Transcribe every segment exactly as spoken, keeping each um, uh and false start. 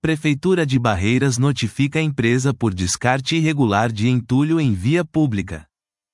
Prefeitura de Barreiras notifica a empresa por descarte irregular de entulho em via pública.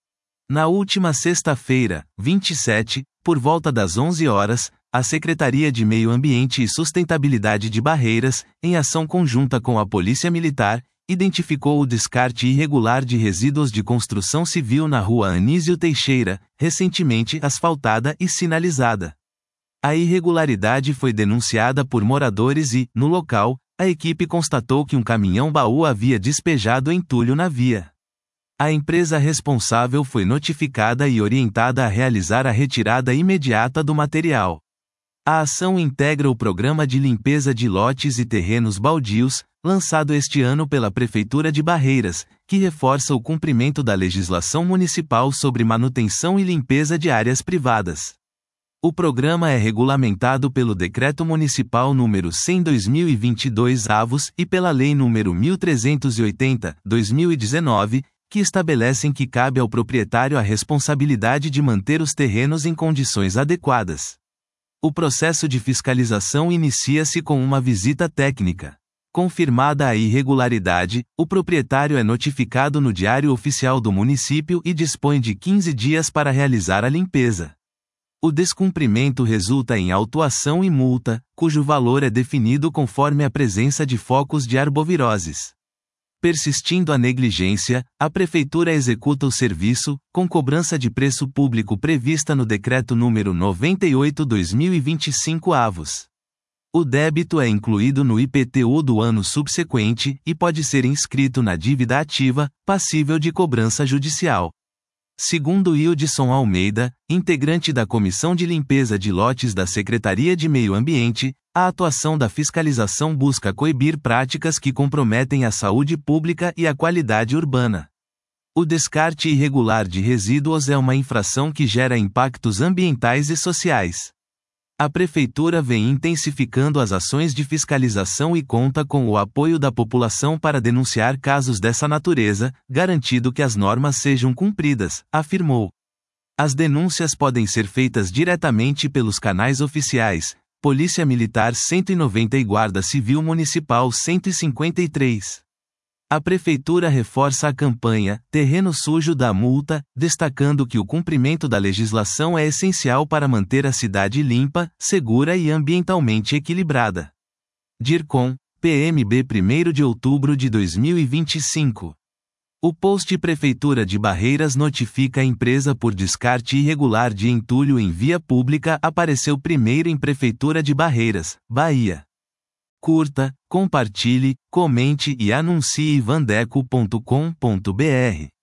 Na última sexta-feira, vinte e sete, por volta das onze horas, a Secretaria de Meio Ambiente e Sustentabilidade de Barreiras, em ação conjunta com a Polícia Militar, identificou o descarte irregular de resíduos de construção civil na rua Anísio Teixeira, recentemente asfaltada e sinalizada. A irregularidade foi denunciada por moradores e, no local, a equipe constatou que um caminhão-baú havia despejado entulho na via. A empresa responsável foi notificada e orientada a realizar a retirada imediata do material. A ação integra o Programa de Limpeza de Lotes e Terrenos Baldios, lançado este ano pela Prefeitura de Barreiras, que reforça o cumprimento da legislação municipal sobre manutenção e limpeza de áreas privadas. O programa é regulamentado pelo Decreto Municipal número cem barra dois mil e vinte e dois avos e pela Lei número mil trezentos e oitenta barra dois mil e dezenove, que estabelecem que cabe ao proprietário a responsabilidade de manter os terrenos em condições adequadas. O processo de fiscalização inicia-se com uma visita técnica. Confirmada a irregularidade, o proprietário é notificado no Diário Oficial do município e dispõe de quinze dias para realizar a limpeza. O descumprimento resulta em autuação e multa, cujo valor é definido conforme a presença de focos de arboviroses. Persistindo a negligência, a Prefeitura executa o serviço, com cobrança de preço público prevista no Decreto número noventa e oito barra dois mil e vinte e cinco avos. O débito é incluído no I P T U do ano subsequente e pode ser inscrito na dívida ativa, passível de cobrança judicial. Segundo Hildson Almeida, integrante da Comissão de Limpeza de Lotes da Secretaria de Meio Ambiente, a atuação da fiscalização busca coibir práticas que comprometem a saúde pública e a qualidade urbana. O descarte irregular de resíduos é uma infração que gera impactos ambientais e sociais. A Prefeitura vem intensificando as ações de fiscalização e conta com o apoio da população para denunciar casos dessa natureza, garantindo que as normas sejam cumpridas, afirmou. As denúncias podem ser feitas diretamente pelos canais oficiais, Polícia Militar cento e noventa e Guarda Civil Municipal cento e cinquenta e três. A Prefeitura reforça a campanha Terreno Sujo dá multa, destacando que o cumprimento da legislação é essencial para manter a cidade limpa, segura e ambientalmente equilibrada. DIRCOM, P M B primeiro de outubro de dois mil e vinte e cinco. O post Prefeitura de Barreiras notifica a empresa por descarte irregular de entulho em via pública apareceu primeiro em Prefeitura de Barreiras, Bahia. Curta, compartilhe, comente e anuncie vandeco ponto com ponto br.